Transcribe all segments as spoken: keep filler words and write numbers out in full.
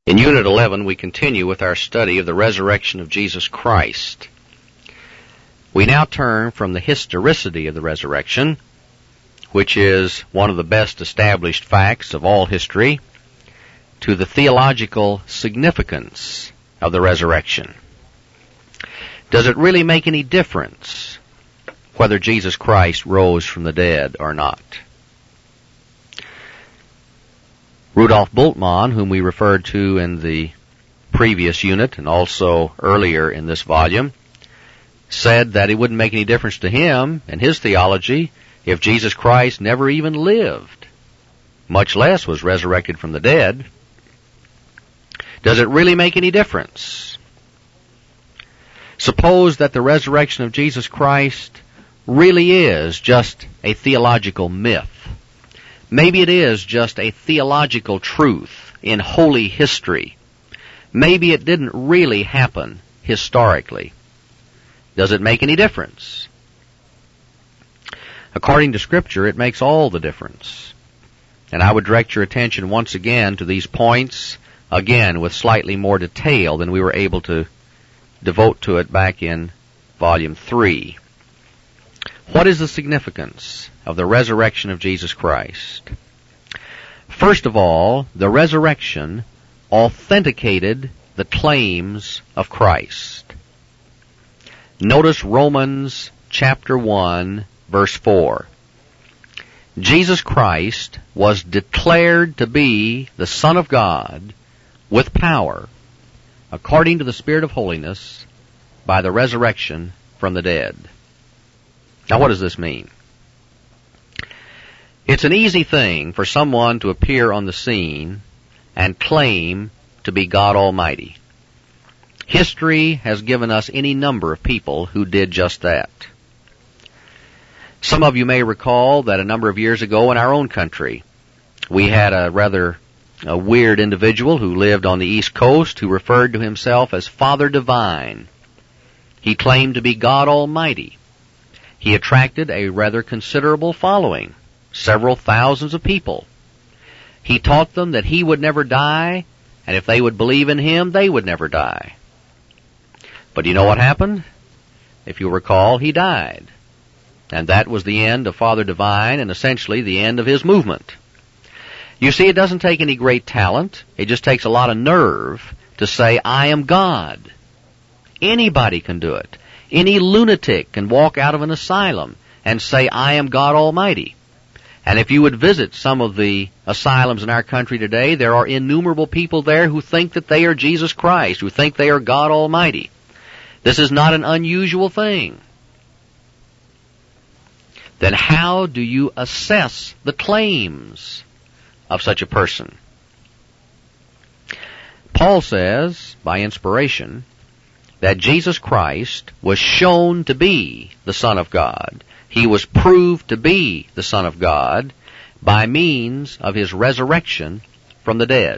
In Unit eleven, we continue with our study of the resurrection of Jesus Christ. We now turn from the historicity of the resurrection, which is one of the best established facts of all history, to the theological significance of the resurrection. Does it really make any difference whether Jesus Christ rose from the dead or not? Rudolf Bultmann, whom we referred to in the previous unit and also earlier in this volume, said that it wouldn't make any difference to him and his theology if Jesus Christ never even lived, much less was resurrected from the dead. Does it really make any difference? Suppose that the resurrection of Jesus Christ really is just a theological myth. Maybe it is just a theological truth in holy history. Maybe it didn't really happen historically. Does it make any difference? According to Scripture, it makes all the difference. And I would direct your attention once again to these points, again with slightly more detail than we were able to devote to it back in Volume three. What is the significance of the resurrection of Jesus Christ? First of all, the resurrection authenticated the claims of Christ. Notice Romans chapter one, verse four. Jesus Christ was declared to be the Son of God with power, according to the Spirit of holiness, by the resurrection from the dead. Now, what does this mean? It's an easy thing for someone to appear on the scene and claim to be God Almighty. History has given us any number of people who did just that. Some of you may recall that a number of years ago in our own country, we had a rather a weird individual who lived on the East Coast who referred to himself as Father Divine. He claimed to be God Almighty. He attracted a rather considerable following, several thousands of people. He taught them that he would never die, and if they would believe in him, they would never die. But you know what happened? If you recall, he died. And that was the end of Father Divine and essentially the end of his movement. You see, it doesn't take any great talent. It just takes a lot of nerve to say, I am God. Anybody can do it. Any lunatic can walk out of an asylum and say, I am God Almighty. And if you would visit some of the asylums in our country today, there are innumerable people there who think that they are Jesus Christ, who think they are God Almighty. This is not an unusual thing. Then how do you assess the claims of such a person? Paul says, by inspiration, that Jesus Christ was shown to be the Son of God. He was proved to be the Son of God by means of his resurrection from the dead.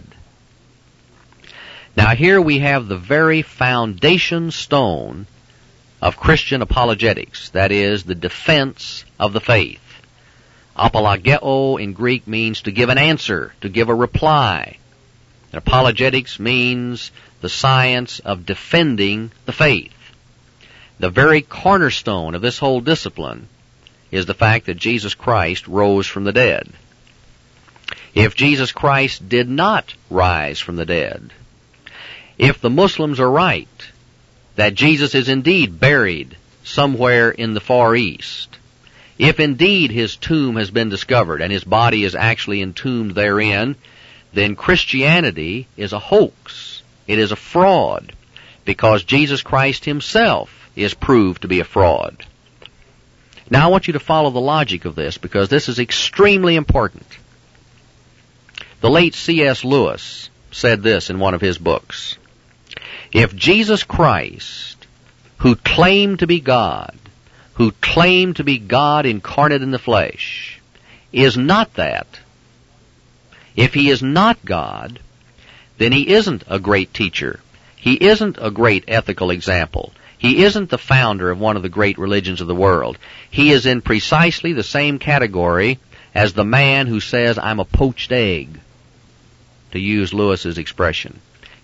Now here we have the very foundation stone of Christian apologetics, that is, the defense of the faith. Apologeo in Greek means to give an answer, to give a reply. And apologetics means the science of defending the faith. The very cornerstone of this whole discipline is the fact that Jesus Christ rose from the dead. If Jesus Christ did not rise from the dead, if the Muslims are right that Jesus is indeed buried somewhere in the Far East, if indeed his tomb has been discovered and his body is actually entombed therein, then Christianity is a hoax. It is a fraud, because Jesus Christ himself is proved to be a fraud. Now I want you to follow the logic of this, because this is extremely important. The late C S Lewis said this in one of his books. If Jesus Christ, who claimed to be God, who claimed to be God incarnate in the flesh, is not that, if he is not God, then he isn't a great teacher. He isn't a great ethical example. He isn't the founder of one of the great religions of the world. He is in precisely the same category as the man who says, I'm a poached egg, to use Lewis's expression.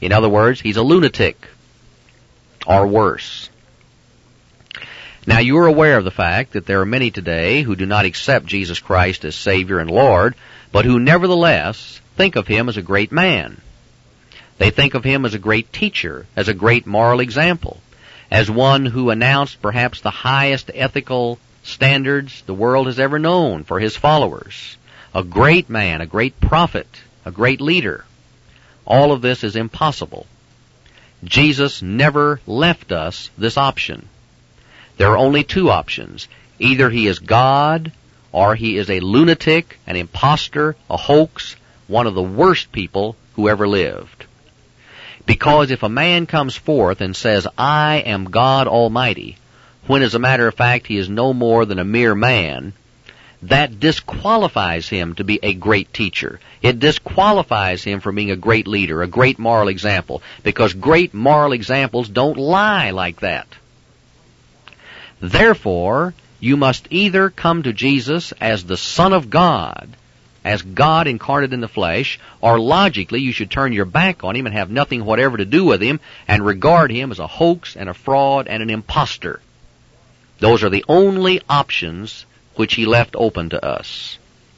In other words, he's a lunatic, or worse. Now, you are aware of the fact that there are many today who do not accept Jesus Christ as Savior and Lord, but who nevertheless think of him as a great man. They think of him as a great teacher, as a great moral example, as one who announced perhaps the highest ethical standards the world has ever known for his followers. A great man, a great prophet, a great leader. All of this is impossible. Jesus never left us this option. There are only two options. Either he is God, or he is a lunatic, an impostor, a hoax, one of the worst people who ever lived. Because if a man comes forth and says, I am God Almighty, when as a matter of fact he is no more than a mere man, that disqualifies him to be a great teacher. It disqualifies him from being a great leader, a great moral example, because great moral examples don't lie like that. Therefore, you must either come to Jesus as the Son of God, as God incarnate in the flesh, or logically you should turn your back on him and have nothing whatever to do with him and regard him as a hoax and a fraud and an impostor. Those are the only options which he left open to us.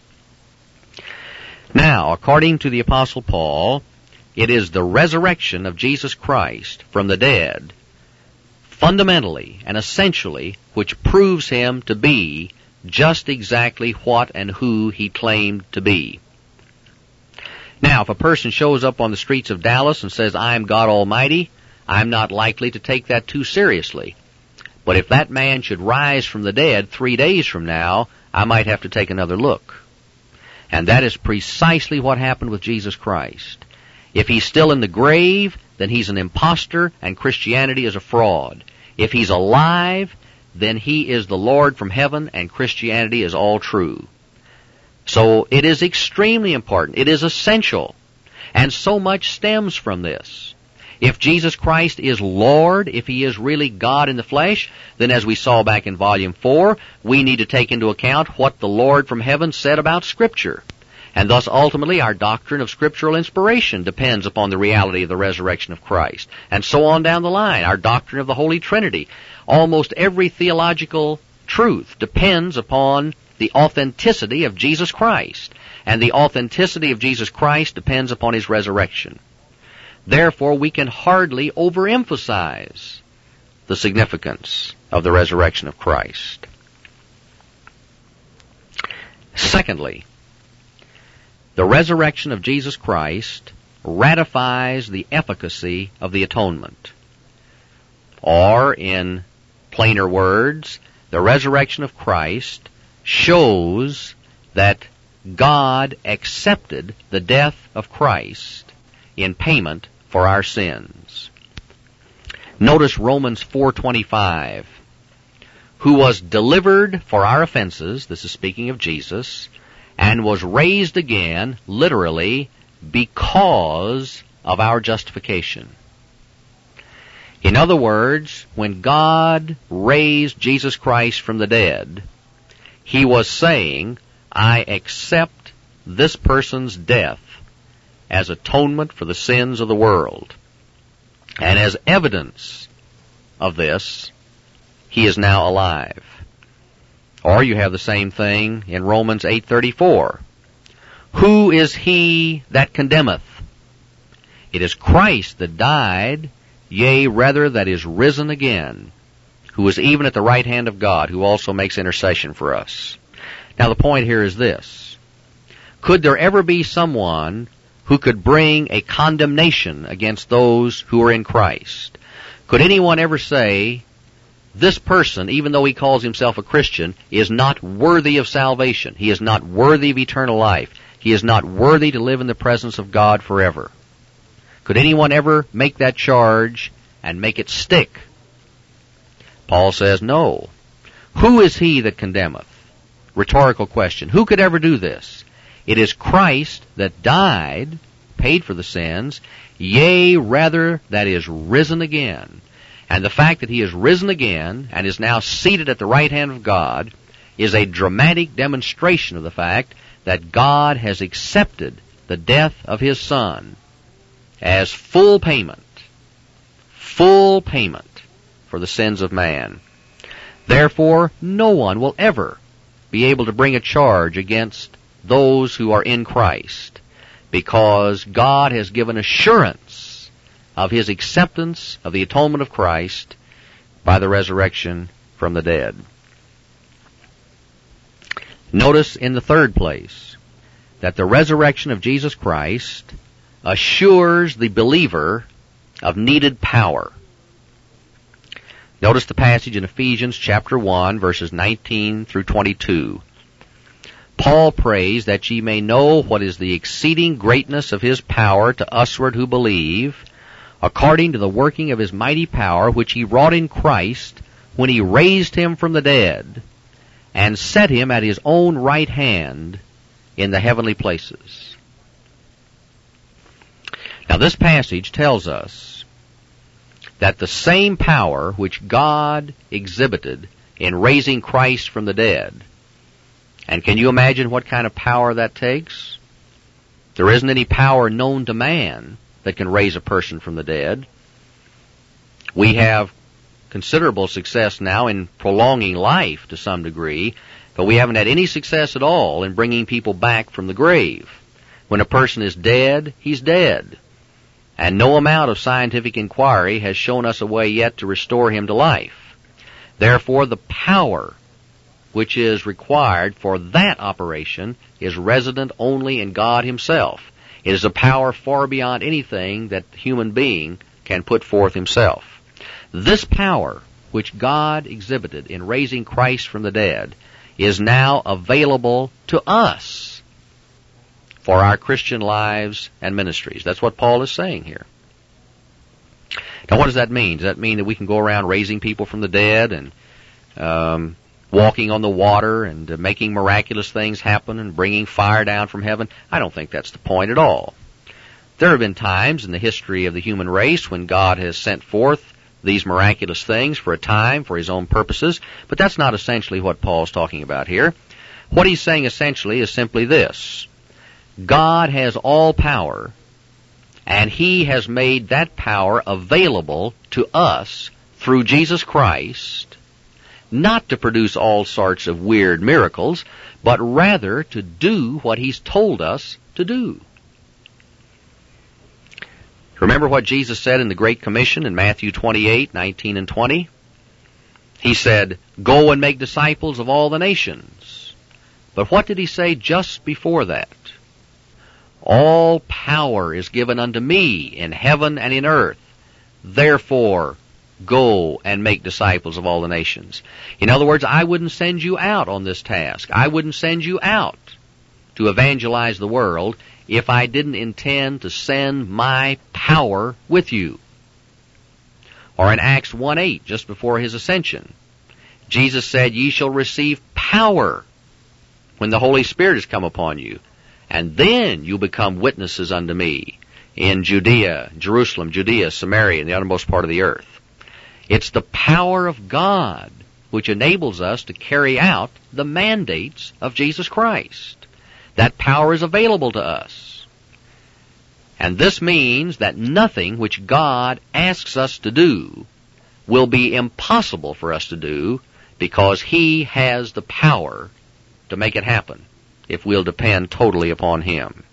Now, according to the Apostle Paul, it is the resurrection of Jesus Christ from the dead, fundamentally and essentially, which proves him to be just exactly what and who he claimed to be. Now, if a person shows up on the streets of Dallas and says, I am God Almighty, I'm not likely to take that too seriously. But if that man should rise from the dead three days from now, I might have to take another look. And that is precisely what happened with Jesus Christ. If he's still in the grave, then he's an impostor and Christianity is a fraud. If he's alive, then he is the Lord from heaven and Christianity is all true. So it is extremely important. It is essential. And so much stems from this. If Jesus Christ is Lord, if he is really God in the flesh, then as we saw back in volume four, we need to take into account what the Lord from heaven said about Scripture. And thus ultimately our doctrine of scriptural inspiration depends upon the reality of the resurrection of Christ. And so on down the line, our doctrine of the Holy Trinity. Almost every theological truth depends upon the authenticity of Jesus Christ. And the authenticity of Jesus Christ depends upon his resurrection. Therefore, we can hardly overemphasize the significance of the resurrection of Christ. Secondly, the resurrection of Jesus Christ ratifies the efficacy of the atonement. Or, in plainer words, the resurrection of Christ shows that God accepted the death of Christ in payment for our sins. Notice Romans four twenty-five. Who was delivered for our offenses, this is speaking of Jesus, and was raised again, literally, because of our justification. In other words, when God raised Jesus Christ from the dead, he was saying, I accept this person's death as atonement for the sins of the world. And as evidence of this, he is now alive. Or you have the same thing in Romans eight thirty-four. Who is he that condemneth? It is Christ that died, yea, rather that is risen again, who is even at the right hand of God, who also makes intercession for us. Now the point here is this. Could there ever be someone who could bring a condemnation against those who are in Christ? Could anyone ever say, this person, even though he calls himself a Christian, is not worthy of salvation. He is not worthy of eternal life. He is not worthy to live in the presence of God forever. Could anyone ever make that charge and make it stick? Paul says no. Who is he that condemneth? Rhetorical question. Who could ever do this? It is Christ that died, paid for the sins, yea, rather, that is risen again. And the fact that he is risen again and is now seated at the right hand of God is a dramatic demonstration of the fact that God has accepted the death of his Son as full payment, full payment for the sins of man. Therefore, no one will ever be able to bring a charge against those who are in Christ, because God has given assurance of His acceptance of the atonement of Christ by the resurrection from the dead. Notice in the third place that the resurrection of Jesus Christ assures the believer of needed power. Notice the passage in Ephesians chapter one, verses nineteen through twenty-two. Paul prays that ye may know what is the exceeding greatness of His power to usward who believe, according to the working of His mighty power, which He wrought in Christ when He raised Him from the dead, and set Him at His own right hand in the heavenly places. Now this passage tells us that the same power which God exhibited in raising Christ from the dead, and can you imagine what kind of power that takes? There isn't any power known to man that can raise a person from the dead. We have considerable success now in prolonging life to some degree, but we haven't had any success at all in bringing people back from the grave. When a person is dead, he's dead. And no amount of scientific inquiry has shown us a way yet to restore him to life. Therefore, the power which is required for that operation is resident only in God Himself. It is a power far beyond anything that the human being can put forth himself. This power which God exhibited in raising Christ from the dead is now available to us for our Christian lives and ministries. That's what Paul is saying here. Now, what does that mean? Does that mean that we can go around raising people from the dead and um, walking on the water and uh, making miraculous things happen and bringing fire down from heaven? I don't think that's the point at all. There have been times in the history of the human race when God has sent forth these miraculous things for a time, for His own purposes, but that's not essentially what Paul's talking about here. What he's saying essentially is simply this: God has all power, and He has made that power available to us through Jesus Christ, not to produce all sorts of weird miracles, but rather to do what He's told us to do. Remember what Jesus said in the Great Commission in Matthew twenty-eight, nineteen and twenty? He said, "Go and make disciples of all the nations." But what did He say just before that? "All power is given unto me in heaven and in earth. Therefore, go and make disciples of all the nations." In other words, I wouldn't send you out on this task. I wouldn't send you out to evangelize the world if I didn't intend to send my power with you. Or in Acts one eight, just before His ascension, Jesus said, "Ye shall receive power when the Holy Spirit has come upon you, and then you'll become witnesses unto me in Judea, Jerusalem, Judea, Samaria, and the uttermost part of the earth." It's the power of God which enables us to carry out the mandates of Jesus Christ. That power is available to us. And this means that nothing which God asks us to do will be impossible for us to do, because He has the power to make it happen if we'll depend totally upon Him.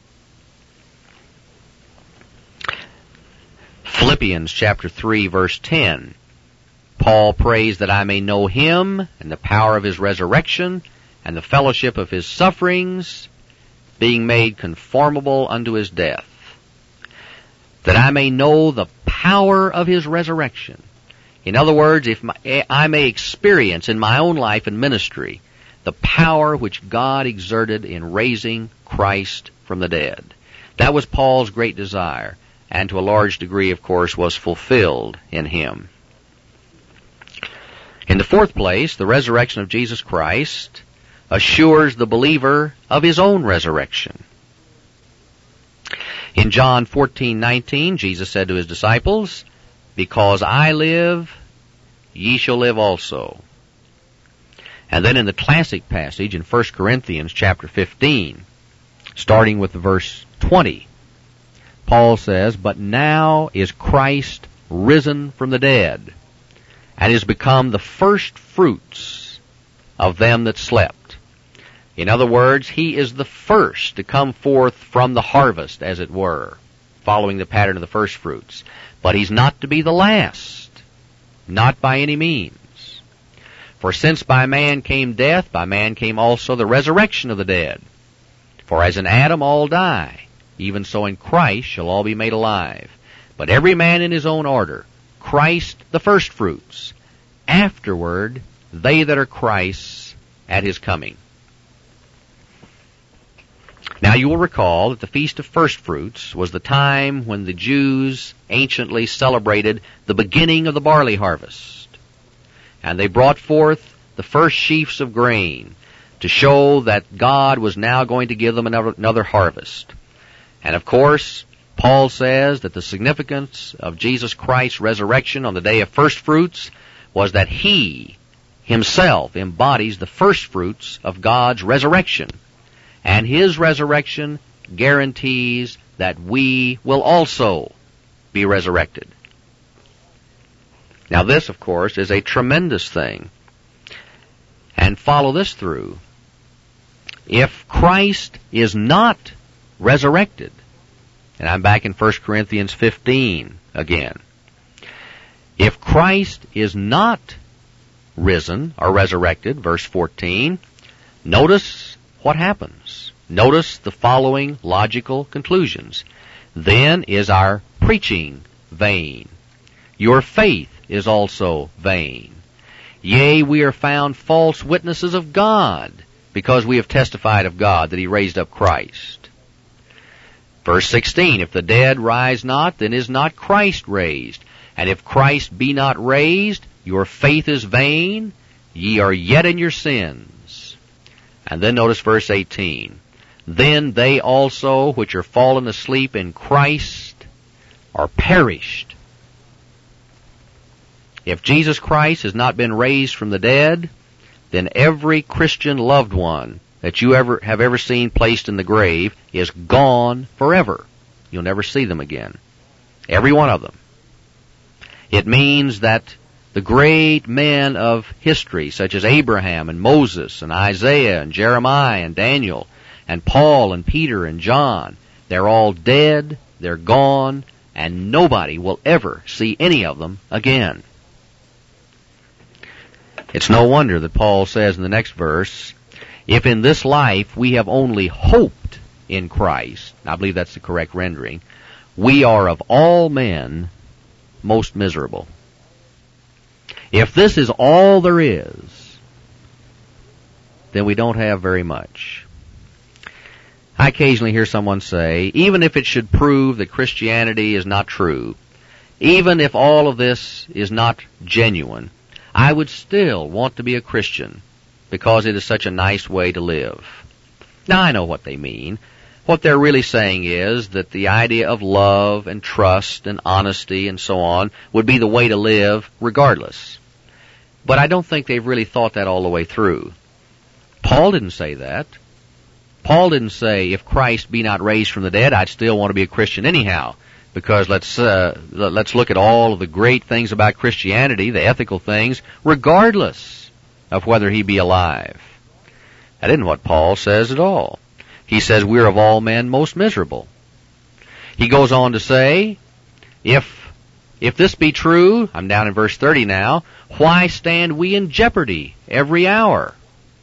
Philippians chapter three, verse ten. Paul prays that I may know Him and the power of His resurrection and the fellowship of His sufferings, being made conformable unto His death. That I may know the power of His resurrection. In other words, if my, I may experience in my own life and ministry the power which God exerted in raising Christ from the dead. That was Paul's great desire, and to a large degree, of course, was fulfilled in him. In the fourth place, the resurrection of Jesus Christ assures the believer of his own resurrection. In John fourteen nineteen, Jesus said to His disciples, "Because I live, ye shall live also." And then in the classic passage in First Corinthians chapter fifteen, starting with verse twenty, Paul says, "But now is Christ risen from the dead, and is become the first fruits of them that slept." In other words, he is the first to come forth from the harvest, as it were, following the pattern of the first fruits. But he's not to be the last, not by any means. For since by man came death, by man came also the resurrection of the dead. For as in Adam all die, even so in Christ shall all be made alive. But every man in his own order, Christ the firstfruits, afterward they that are Christ's at his coming. Now you will recall that the Feast of Firstfruits was the time when the Jews anciently celebrated the beginning of the barley harvest. And they brought forth the first sheaves of grain to show that God was now going to give them another, another harvest. And of course, Paul says that the significance of Jesus Christ's resurrection on the day of firstfruits was that he himself embodies the firstfruits of God's resurrection. And his resurrection guarantees that we will also be resurrected. Now this, of course, is a tremendous thing. And follow this through. If Christ is not resurrected, and I'm back in First Corinthians fifteen again. If Christ is not risen or resurrected, verse fourteen, notice what happens. Notice the following logical conclusions. Then is our preaching vain. Your faith is also vain. Yea, we are found false witnesses of God, because we have testified of God that he raised up Christ. Verse sixteen, if the dead rise not, then is not Christ raised. And if Christ be not raised, your faith is vain, ye are yet in your sins. And then notice verse eighteen. Then they also which are fallen asleep in Christ are perished. If Jesus Christ has not been raised from the dead, then every Christian loved one that you ever have ever seen placed in the grave is gone forever. You'll never see them again. Every one of them. It means that the great men of history, such as Abraham and Moses and Isaiah and Jeremiah and Daniel and Paul and Peter and John, they're all dead, they're gone, and nobody will ever see any of them again. It's no wonder that Paul says in the next verse, if in this life we have only hoped in Christ, I believe that's the correct rendering, we are of all men most miserable. If this is all there is, then we don't have very much. I occasionally hear someone say, even if it should prove that Christianity is not true, even if all of this is not genuine, I would still want to be a Christian because it is such a nice way to live. Now, I know what they mean. What they're really saying is that the idea of love and trust and honesty and so on would be the way to live regardless. But I don't think they've really thought that all the way through. Paul didn't say that. Paul didn't say, if Christ be not raised from the dead, I'd still want to be a Christian anyhow. Because let's uh, let's look at all of the great things about Christianity, the ethical things, regardless of whether he be alive. That isn't what Paul says at all. He says we're of all men most miserable. He goes on to say, if if this be true, I'm down in verse thirty now, why stand we in jeopardy every hour?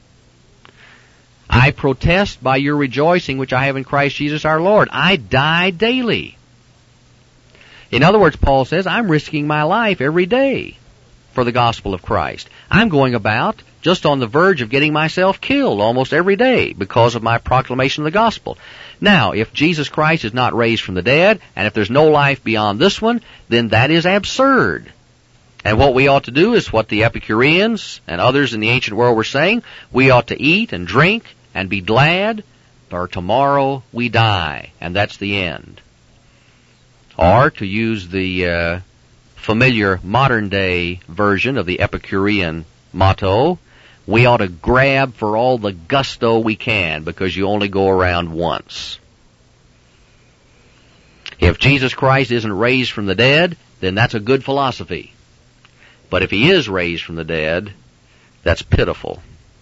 I protest by your rejoicing which I have in Christ Jesus our Lord. I die daily. In other words, Paul says, I'm risking my life every day for the gospel of Christ. I'm going about just on the verge of getting myself killed almost every day because of my proclamation of the gospel. Now, if Jesus Christ is not raised from the dead, and if there's no life beyond this one, then that is absurd. And what we ought to do is what the Epicureans and others in the ancient world were saying. We ought to eat and drink and be glad, for tomorrow we die, and that's the end. Or, to use the uh, familiar modern-day version of the Epicurean motto, we ought to grab for all the gusto we can because you only go around once. If Jesus Christ isn't raised from the dead, then that's a good philosophy. But if he is raised from the dead, that's pitiful.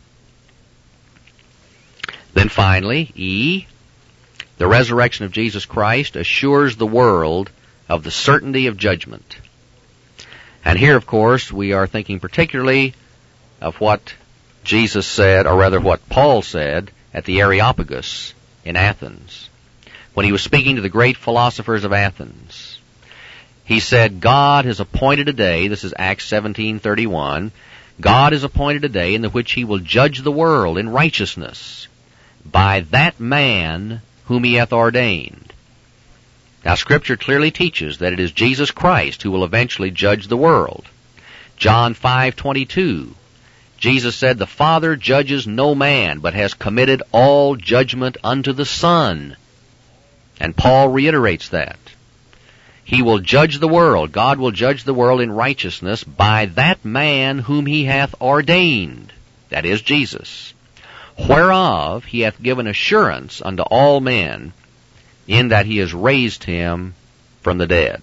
Then finally, E, the resurrection of Jesus Christ assures the world of the certainty of judgment. And here, of course, we are thinking particularly of what Jesus said, or rather what Paul said, at the Areopagus in Athens, when he was speaking to the great philosophers of Athens. He said, God has appointed a day, this is Acts seventeen thirty-one, God has appointed a day in the which he will judge the world in righteousness by that man whom he hath ordained. Now, Scripture clearly teaches that it is Jesus Christ who will eventually judge the world. John five twenty-two, Jesus said, the Father judges no man, but has committed all judgment unto the Son. And Paul reiterates that. He will judge the world, God will judge the world in righteousness by that man whom he hath ordained, that is Jesus, whereof he hath given assurance unto all men, in that he has raised him from the dead.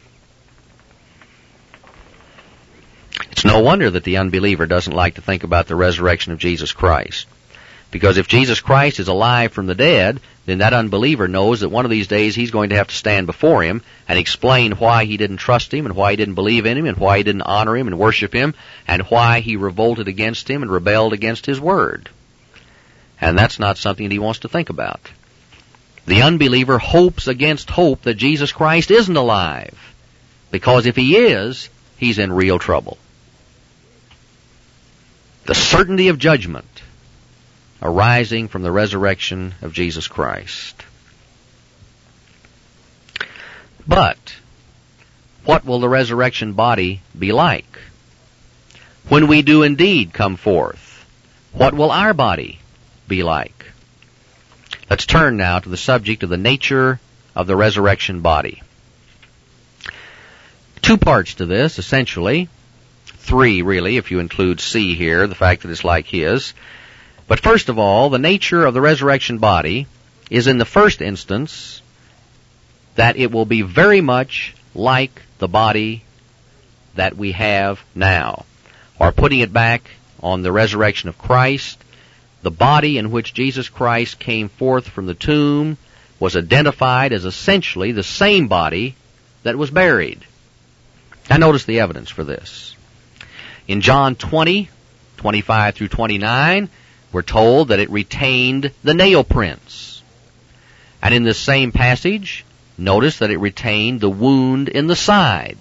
It's no wonder that the unbeliever doesn't like to think about the resurrection of Jesus Christ. Because if Jesus Christ is alive from the dead, then that unbeliever knows that one of these days he's going to have to stand before him and explain why he didn't trust him and why he didn't believe in him and why he didn't honor him and worship him and why he revolted against him and rebelled against his word. And that's not something that he wants to think about. The unbeliever hopes against hope that Jesus Christ isn't alive, because if he is, he's in real trouble. The certainty of judgment arising from the resurrection of Jesus Christ. But what will the resurrection body be like? When we do indeed come forth, what will our body be like? Let's turn now to the subject of the nature of the resurrection body. Two parts to this, essentially. Three, really, if you include C here, the fact that it's like his. But first of all, the nature of the resurrection body is in the first instance that it will be very much like the body that we have now. Or putting it back on the resurrection of Christ, the body in which Jesus Christ came forth from the tomb was identified as essentially the same body that was buried. Now notice the evidence for this. In John twenty, twenty-five through twenty-nine, we're told that it retained the nail prints. And in this same passage, notice that it retained the wound in the side.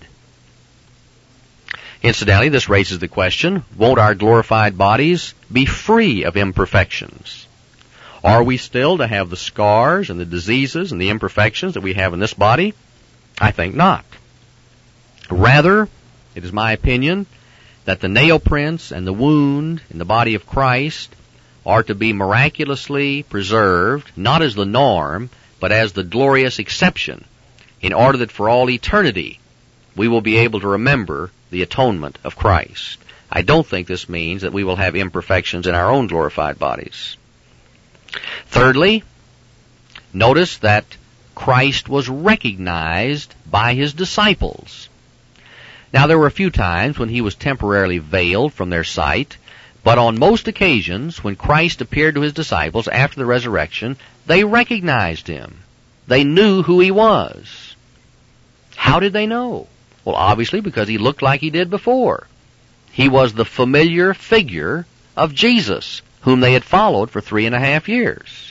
Incidentally, this raises the question, won't our glorified bodies be free of imperfections? Are we still to have the scars and the diseases and the imperfections that we have in this body? I think not. Rather, it is my opinion that the nail prints and the wound in the body of Christ are to be miraculously preserved, not as the norm, but as the glorious exception, in order that for all eternity we will be able to remember the atonement of Christ. I don't think this means that we will have imperfections in our own glorified bodies. Thirdly, notice that Christ was recognized by his disciples. Now, there were a few times when he was temporarily veiled from their sight, but on most occasions, when Christ appeared to his disciples after the resurrection, they recognized him. They knew who he was. How did they know? Well, obviously because he looked like he did before. He was the familiar figure of Jesus, whom they had followed for three and a half years.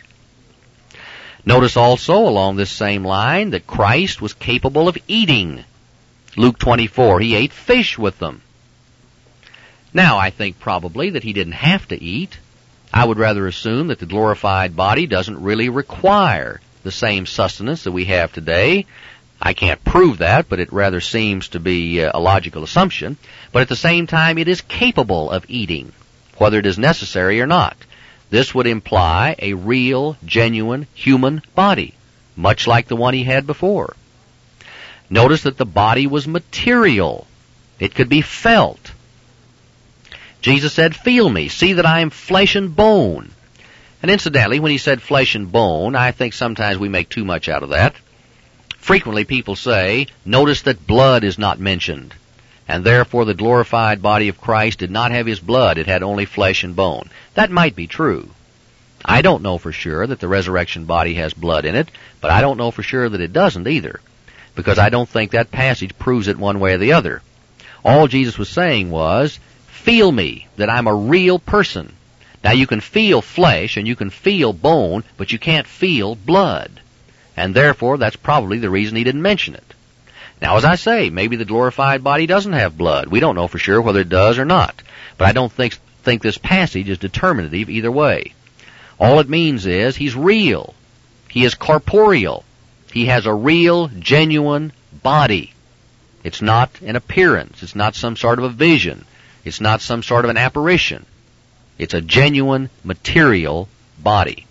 Notice also, along this same line, that Christ was capable of eating. Luke twenty-four, he ate fish with them. Now, I think probably that he didn't have to eat. I would rather assume that the glorified body doesn't really require the same sustenance that we have today. I can't prove that, but it rather seems to be a logical assumption. But at the same time, it is capable of eating, whether it is necessary or not. This would imply a real, genuine human body, much like the one he had before. Notice that the body was material. It could be felt. Jesus said, "Feel me, see that I am flesh and bone." And incidentally, when he said flesh and bone, I think sometimes we make too much out of that. Frequently people say, notice that blood is not mentioned, and therefore the glorified body of Christ did not have his blood, it had only flesh and bone. That might be true. I don't know for sure that the resurrection body has blood in it, but I don't know for sure that it doesn't either, because I don't think that passage proves it one way or the other. All Jesus was saying was, feel me, that I'm a real person. Now you can feel flesh and you can feel bone, but you can't feel blood. And therefore, that's probably the reason he didn't mention it. Now, as I say, maybe the glorified body doesn't have blood. We don't know for sure whether it does or not. But I don't think, think this passage is determinative either way. All it means is he's real. He is corporeal. He has a real, genuine body. It's not an appearance. It's not some sort of a vision. It's not some sort of an apparition. It's a genuine, material body.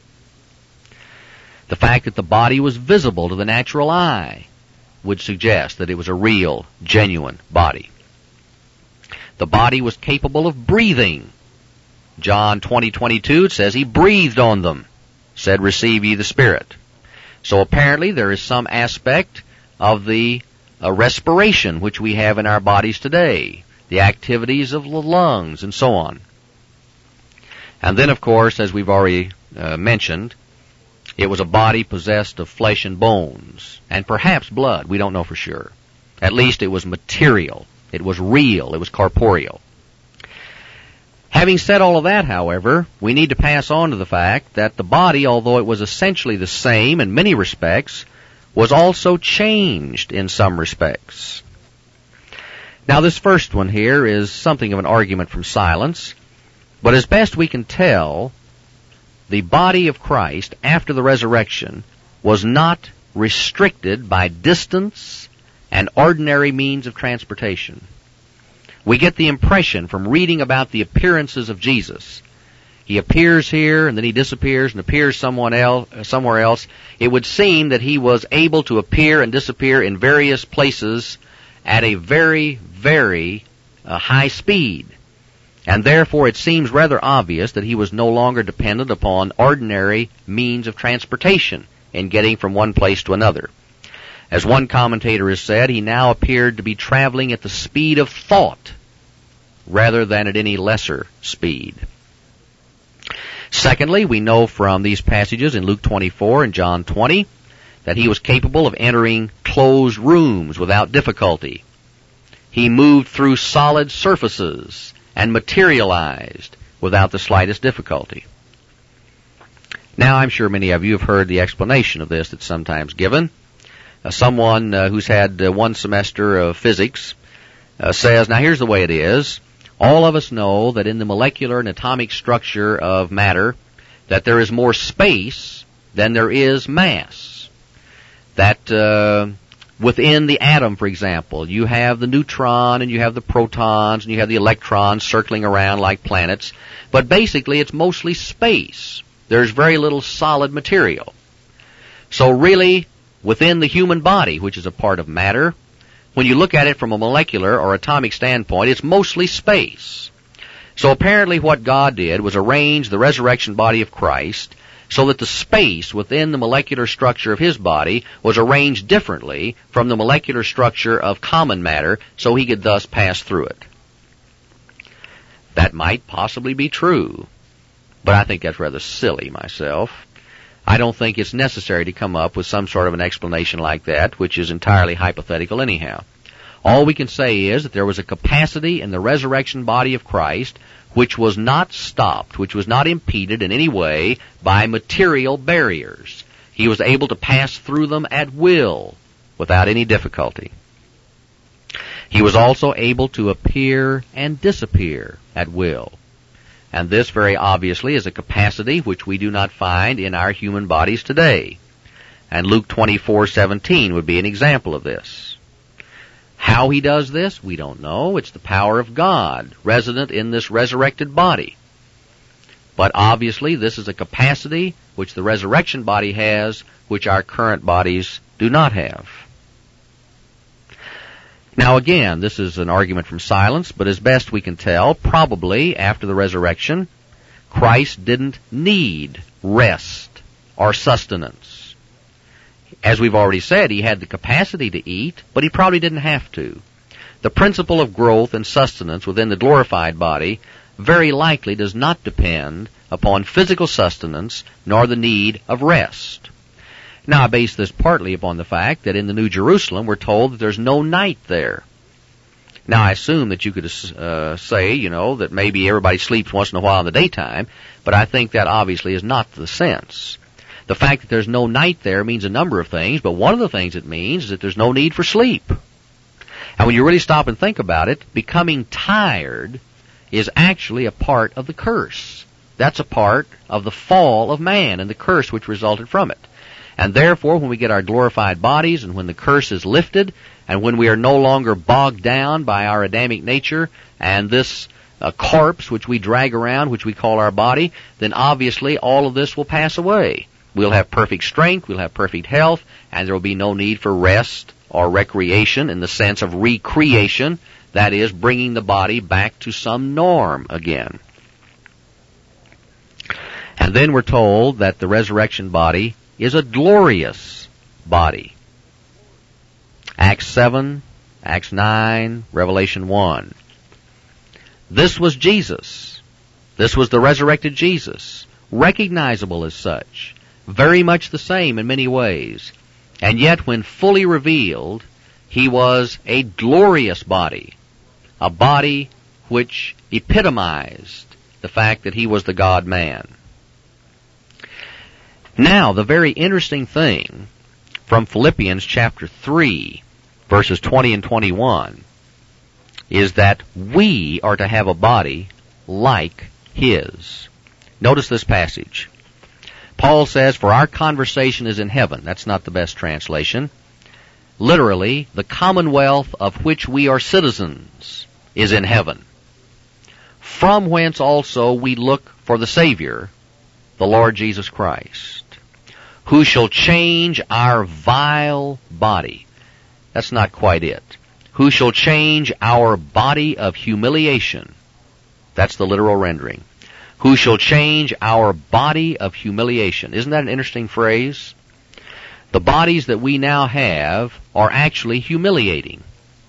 The fact that the body was visible to the natural eye would suggest that it was a real, genuine body. The body was capable of breathing. John twenty twenty-two, it says he breathed on them, said, receive ye the Spirit. So apparently there is some aspect of the uh, respiration which we have in our bodies today, the activities of the lungs and so on. And then, of course, as we've already uh, mentioned, it was a body possessed of flesh and bones, and perhaps blood. We don't know for sure. At least it was material. It was real. It was corporeal. Having said all of that, however, we need to pass on to the fact that the body, although it was essentially the same in many respects, was also changed in some respects. Now, this first one here is something of an argument from silence, but as best we can tell, the body of Christ after the resurrection was not restricted by distance and ordinary means of transportation. We get the impression from reading about the appearances of Jesus. He appears here and then he disappears and appears someone else, somewhere else. It would seem that he was able to appear and disappear in various places at a very, very uh, high speed. And therefore it seems rather obvious that he was no longer dependent upon ordinary means of transportation in getting from one place to another. As one commentator has said, he now appeared to be traveling at the speed of thought rather than at any lesser speed. Secondly, we know from these passages in Luke twenty-four and John twenty that he was capable of entering closed rooms without difficulty. He moved through solid surfaces and materialized without the slightest difficulty. Now, I'm sure many of you have heard the explanation of this that's sometimes given. Uh, someone uh, who's had uh, one semester of physics uh, says, now here's the way it is. All of us know that in the molecular and atomic structure of matter, that there is more space than there is mass. That uh, within the atom, for example, you have the neutron and you have the protons and you have the electrons circling around like planets, but basically it's mostly space. There's very little solid material. So really, within the human body, which is a part of matter, when you look at it from a molecular or atomic standpoint, it's mostly space. So apparently what God did was arrange the resurrection body of Christ so that the space within the molecular structure of his body was arranged differently from the molecular structure of common matter, so he could thus pass through it. That might possibly be true, but I think that's rather silly myself. I don't think it's necessary to come up with some sort of an explanation like that, which is entirely hypothetical anyhow. All we can say is that there was a capacity in the resurrection body of Christ which was not stopped, which was not impeded in any way by material barriers. He was able to pass through them at will without any difficulty. He was also able to appear and disappear at will. And this very obviously is a capacity which we do not find in our human bodies today. And Luke twenty-four seventeen would be an example of this. How he does this, we don't know. It's the power of God resident in this resurrected body. But obviously this is a capacity which the resurrection body has, which our current bodies do not have. Now again, this is an argument from silence, but as best we can tell, probably after the resurrection, Christ didn't need rest or sustenance. As we've already said, he had the capacity to eat, but he probably didn't have to. The principle of growth and sustenance within the glorified body very likely does not depend upon physical sustenance nor the need of rest. Now, I base this partly upon the fact that in the New Jerusalem we're told that there's no night there. Now, I assume that you could uh, say, you know, that maybe everybody sleeps once in a while in the daytime, but I think that obviously is not the sense. The fact that there's no night there means a number of things, but one of the things it means is that there's no need for sleep. And when you really stop and think about it, becoming tired is actually a part of the curse. That's a part of the fall of man and the curse which resulted from it. And therefore, when we get our glorified bodies and when the curse is lifted and when we are no longer bogged down by our Adamic nature and this uh, corpse which we drag around, which we call our body, then obviously all of this will pass away. We'll have perfect strength, we'll have perfect health, and there will be no need for rest or recreation in the sense of recreation, that is, bringing the body back to some norm again. And then we're told that the resurrection body is a glorious body. Acts seven, Acts nine, Revelation one. This was Jesus. This was the resurrected Jesus, recognizable as such, very much the same in many ways. And yet, when fully revealed, he was a glorious body, a body which epitomized the fact that he was the God-man. Now, the very interesting thing from Philippians chapter three, verses twenty and twenty-one, is that we are to have a body like his. Notice this passage. Paul says, "For our conversation is in heaven." That's not the best translation. Literally, the commonwealth of which we are citizens is in heaven, from whence also we look for the Savior, the Lord Jesus Christ, who shall change our vile body. That's not quite it. Who shall change our body of humiliation. That's the literal rendering. Who shall change our body of humiliation. Isn't that an interesting phrase? The bodies that we now have are actually humiliating.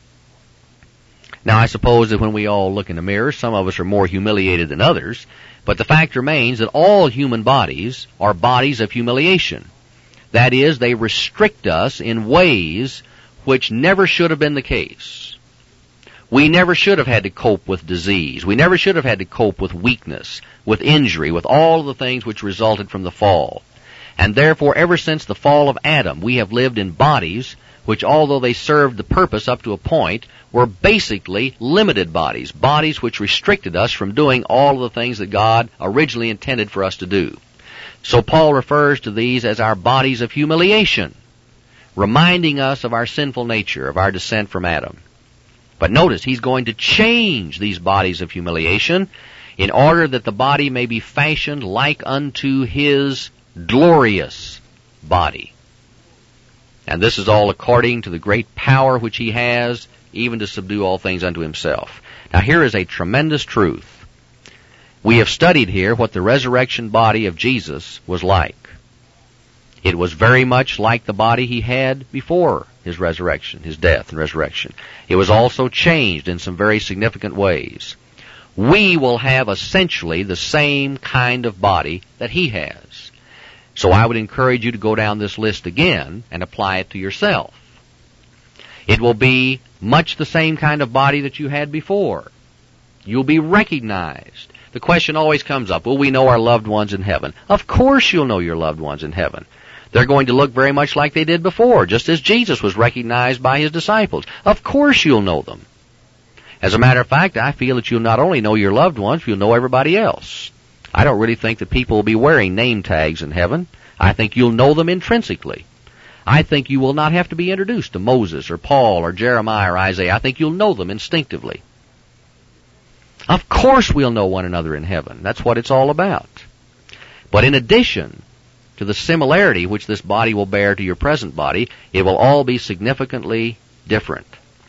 Now, I suppose that when we all look in the mirror, some of us are more humiliated than others, but the fact remains that all human bodies are bodies of humiliation. That is, they restrict us in ways which never should have been the case. We never should have had to cope with disease. We never should have had to cope with weakness, with injury, with all of the things which resulted from the fall. And therefore, ever since the fall of Adam, we have lived in bodies which, although they served the purpose up to a point, were basically limited bodies, bodies which restricted us from doing all of the things that God originally intended for us to do. So Paul refers to these as our bodies of humiliation, reminding us of our sinful nature, of our descent from Adam. But notice, he's going to change these bodies of humiliation in order that the body may be fashioned like unto his glorious body. And this is all according to the great power which he has, even to subdue all things unto himself. Now here is a tremendous truth. We have studied here what the resurrection body of Jesus was like. It was very much like the body he had before his resurrection, his death and resurrection. It was also changed in some very significant ways. We will have essentially the same kind of body that he has. So I would encourage you to go down this list again and apply it to yourself. It will be much the same kind of body that you had before. You'll be recognized. The question always comes up, will we know our loved ones in heaven? Of course you'll know your loved ones in heaven. They're going to look very much like they did before, just as Jesus was recognized by his disciples. Of course you'll know them. As a matter of fact, I feel that you'll not only know your loved ones, but you'll know everybody else. I don't really think that people will be wearing name tags in heaven. I think you'll know them intrinsically. I think you will not have to be introduced to Moses or Paul or Jeremiah or Isaiah. I think you'll know them instinctively. Of course we'll know one another in heaven. That's what it's all about. But in addition to the similarity which this body will bear to your present body, it will all be significantly different.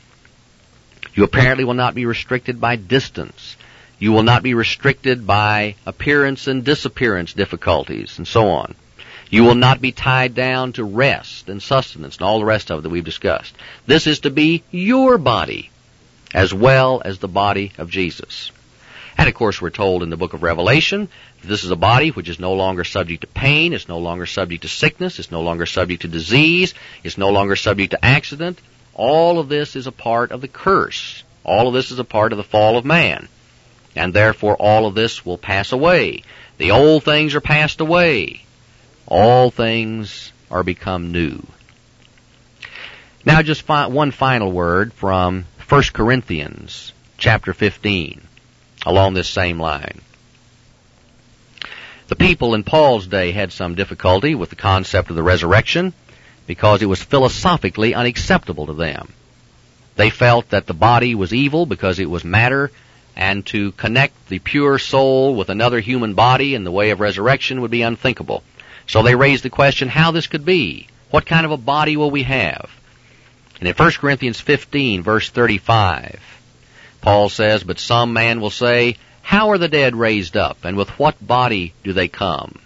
You apparently will not be restricted by distance. You will not be restricted by appearance and disappearance difficulties and so on. You will not be tied down to rest and sustenance and all the rest of it that we've discussed. This is to be your body as well as the body of Jesus. And of course we're told in the book of Revelation that this is a body which is no longer subject to pain, it's no longer subject to sickness, it's no longer subject to disease, it's no longer subject to accident. All of this is a part of the curse. All of this is a part of the fall of man. And therefore all of this will pass away. The old things are passed away. All things are become new. Now just fi- one final word from First Corinthians chapter fifteen. Along this same line. The people in Paul's day had some difficulty with the concept of the resurrection because it was philosophically unacceptable to them. They felt that the body was evil because it was matter, and to connect the pure soul with another human body in the way of resurrection would be unthinkable. So they raised the question how this could be. What kind of a body will we have? And in First Corinthians fifteen, verse thirty-five, Paul says, but some man will say, how are the dead raised up, and with what body do they come?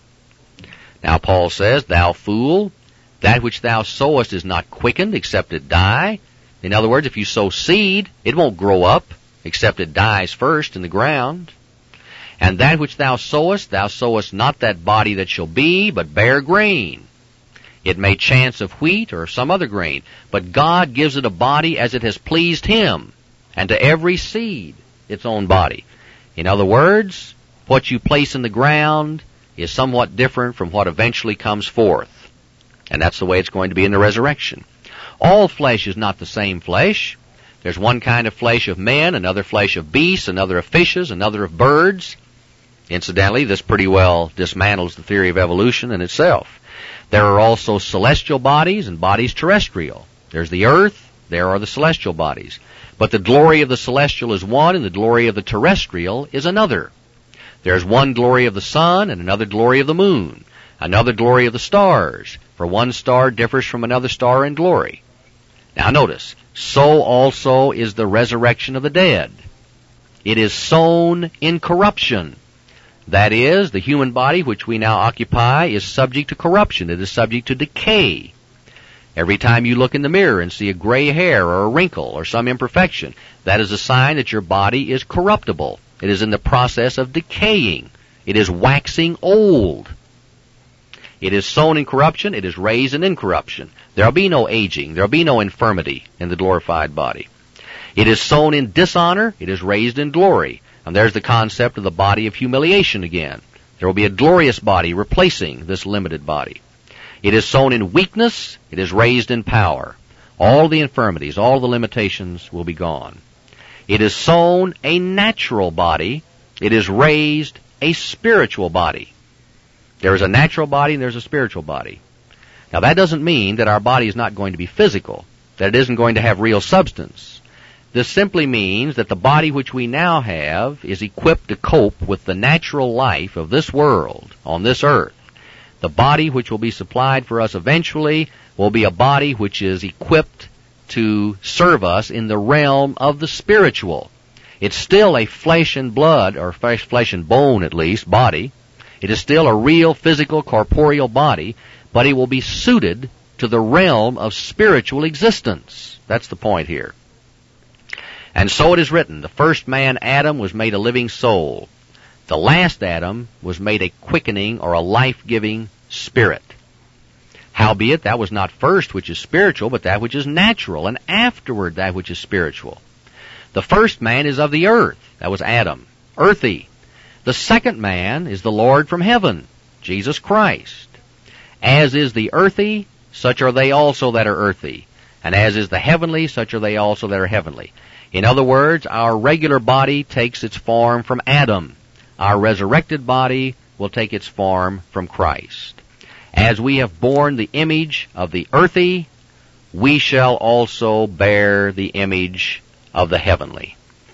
Now Paul says, thou fool, that which thou sowest is not quickened, except it die. In other words, if you sow seed, it won't grow up, except it dies first in the ground. And that which thou sowest, thou sowest not that body that shall be, but bare grain. It may chance of wheat or some other grain, but God gives it a body as it has pleased Him, and to every seed its own body. In other words, what you place in the ground is somewhat different from what eventually comes forth. And that's the way it's going to be in the resurrection. All flesh is not the same flesh. There's one kind of flesh of men, another flesh of beasts, another of fishes, another of birds. Incidentally, this pretty well dismantles the theory of evolution in itself. There are also celestial bodies and bodies terrestrial. There's the earth, there are the celestial bodies. But the glory of the celestial is one, and the glory of the terrestrial is another. There's one glory of the sun, and another glory of the moon, another glory of the stars, for one star differs from another star in glory. Now notice, so also is the resurrection of the dead. It is sown in corruption. That is, the human body which we now occupy is subject to corruption. It is subject to decay. Every time you look in the mirror and see a gray hair or a wrinkle or some imperfection, that is a sign that your body is corruptible. It is in the process of decaying. It is waxing old. It is sown in corruption. It is raised in incorruption. There will be no aging. There will be no infirmity in the glorified body. It is sown in dishonor. It is raised in glory. And there's the concept of the body of humiliation again. There will be a glorious body replacing this limited body. It is sown in weakness, it is raised in power. All the infirmities, all the limitations will be gone. It is sown a natural body, it is raised a spiritual body. There is a natural body and there's a spiritual body. Now that doesn't mean that our body is not going to be physical, that it isn't going to have real substance. This simply means that the body which we now have is equipped to cope with the natural life of this world on this earth. The body which will be supplied for us eventually will be a body which is equipped to serve us in the realm of the spiritual. It's still a flesh and blood, or flesh, flesh and bone at least, body. It is still a real physical corporeal body, but it will be suited to the realm of spiritual existence. That's the point here. And so it is written, the first man, Adam, was made a living soul. The last Adam was made a quickening or a life-giving spirit. Howbeit, that was not first which is spiritual, but that which is natural, and afterward that which is spiritual. The first man is of the earth. That was Adam, earthy. The second man is the Lord from heaven, Jesus Christ. As is the earthy, such are they also that are earthy. And as is the heavenly, such are they also that are heavenly. In other words, our regular body takes its form from Adam. Our resurrected body will take its form from Christ. As we have borne the image of the earthy, we shall also bear the image of the heavenly.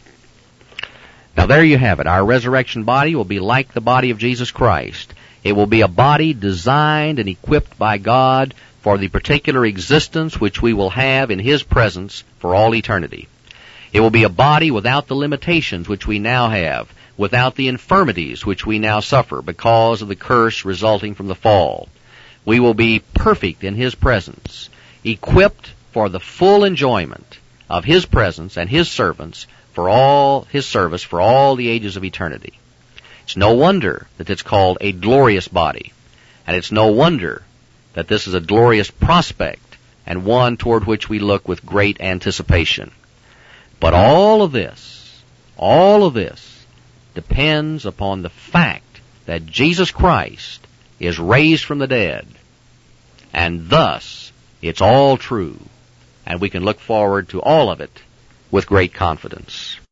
Now there you have it. Our resurrection body will be like the body of Jesus Christ. It will be a body designed and equipped by God for the particular existence which we will have in His presence for all eternity. It will be a body without the limitations which we now have, without the infirmities which we now suffer because of the curse resulting from the fall. We will be perfect in His presence, equipped for the full enjoyment of His presence and His servants for all His service for all the ages of eternity. It's no wonder that it's called a glorious body, and it's no wonder that this is a glorious prospect and one toward which we look with great anticipation. But all of this, all of this depends upon the fact that Jesus Christ is raised from the dead, and thus it's all true, and we can look forward to all of it with great confidence.